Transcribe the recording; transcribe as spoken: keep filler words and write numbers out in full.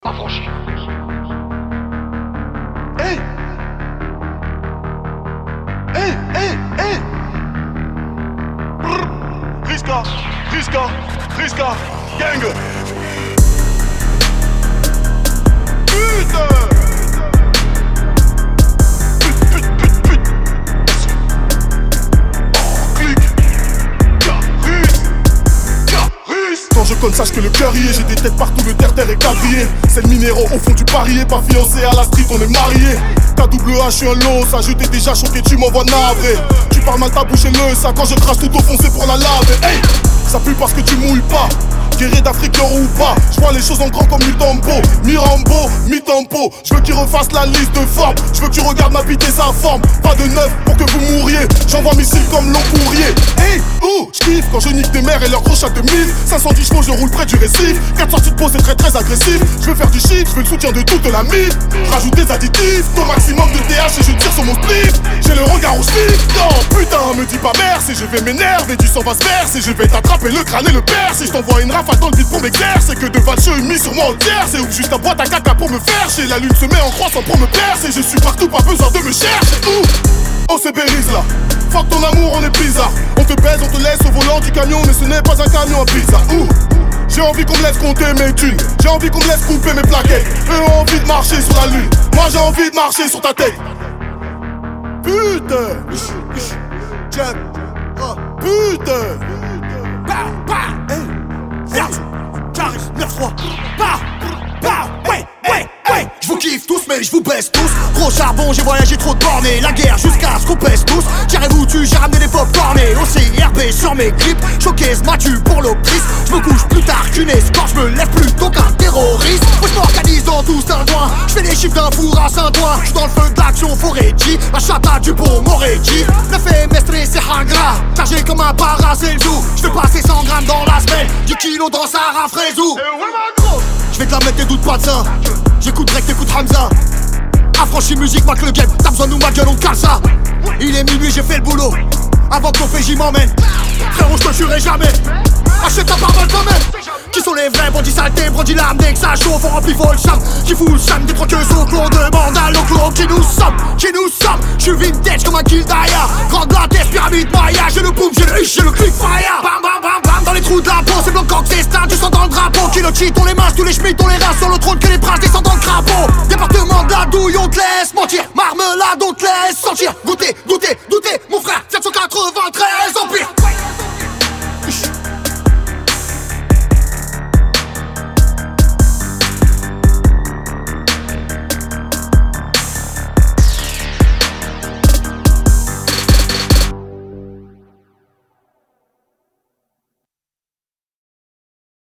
affranchi. Hey! Hey! Hey! Hey! Brrr. Riska! Riska! Riska! Gang! Putain! Quand je conne, sache que le cœur y est. J'ai des têtes partout, le terre-terre est quadrillé. C'est le minéraux au fond du parier. Pas fiancé à la street, on est mariés. Ta double H, je suis un lot. Ça, je t'ai déjà choqué, tu m'envoies navré. Tu parles mal, ta bouche et le ça. Quand je crache tout au fond, c'est pour la laver. Hey, ça pue parce que tu mouilles pas. Guerrier d'Afrique, l'or ou pas. Je vois les choses en grand comme Mutombo. Mirambo, mi-tempo. Je veux qu'il refasse la liste de formes. Je veux que tu regardes ma bite et sa forme. Pas de neuf pour que vous mouriez. J'envoie missile comme long courrier. Hey, ouh, j'kiffe quand je nique des mères et leurs gros chats de mille. cinq cent dix chevaux, je roule près du récif. quatre sorties de peau, c'est très très agressif. Je veux faire du shit, je veux le soutien de toute la mif. Rajoute des additifs, au maximum de T H et je tire sur mon spliff. J'ai le regard au slip. Non, putain, me dis pas merci. Je vais m'énerver, du sang va se verser. Je vais t'attraper le crâne et le percer. Je t'envoie une rafale dans le vide pour m'exercer. Que de valcheux mis sur moi entière. C'est ouf, juste ta boîte à caca pour me faire chier. La lune se met en croissant pour me percer. Je suis partout, pas besoin de me chercher. Ouh, oh c'est Bérise là. Fuck ton amour, on est bizarre. On te baise, on te laisse au volant du camion. Mais ce n'est pas un camion à pizza. Ouh, j'ai envie qu'on me laisse compter mes thunes. J'ai envie qu'on me laisse couper mes plaquettes. Eux ont envie de marcher sur la lune. Moi j'ai envie de marcher sur ta tête. Putain. Jab. Oh, putain. Bah, bah, hey. Vertu, Caris, neuf trois. Bah, bah, ouais, ouais, ouais. J'vous kiffe tous, mais j'vous baisse tous. Gros charbon, j'ai voyagé trop de bornés. La guerre jusqu'à ce qu'on pèse tous. Tirez-vous tu j'ai ramené des pop cornés. O C R B sur mes clips. Showcase m'as-tu pour l'octrice. J'me couche plus tard qu'une escorte. J'me lève plutôt qu'un terroriste. Moi j'm'organise dans tout un coin. J'fais les chiffres d'un four à Saint-Ouen. J'suis dans le feu de l'action Foretti. La chata du bon Moretti. Le fait mestre c'est hangra. Chargé comme un paracelso. J'fais passer cent grammes dans la semaine. dix kilos dans Sarah Fraisou. J'vais te la mettre, tes doutes pas de ça. J'écoute Drake, t'écoutes Hamza. Affranchi musique, marque le game. T'as besoin de nous, ma gueule, on cale ça. Il est minuit, j'ai fait le boulot. Avant que ton F J m'emmène. Frérot, je te jurerai jamais. Achète ta parole quand même. Qui sont les vrais bandits saletés, bandits larmes dès que ça chauffe, on remplit vos cham. Qui fout le cham des troqueuses au clos, demande à l'enclos. Qui nous sommes, qui nous sommes. J'suis vintage comme un kill d'Aya. Grande la tête, pyramide Maya. J'ai le boom, j'ai le hush, j'ai le click fire. Bam bam bam bam dans les trous de la peau, c'est blanc quand c'est star. Du sang dans le drapeau, qui le cheat, on les masses, tous les schmitts, on les reins sur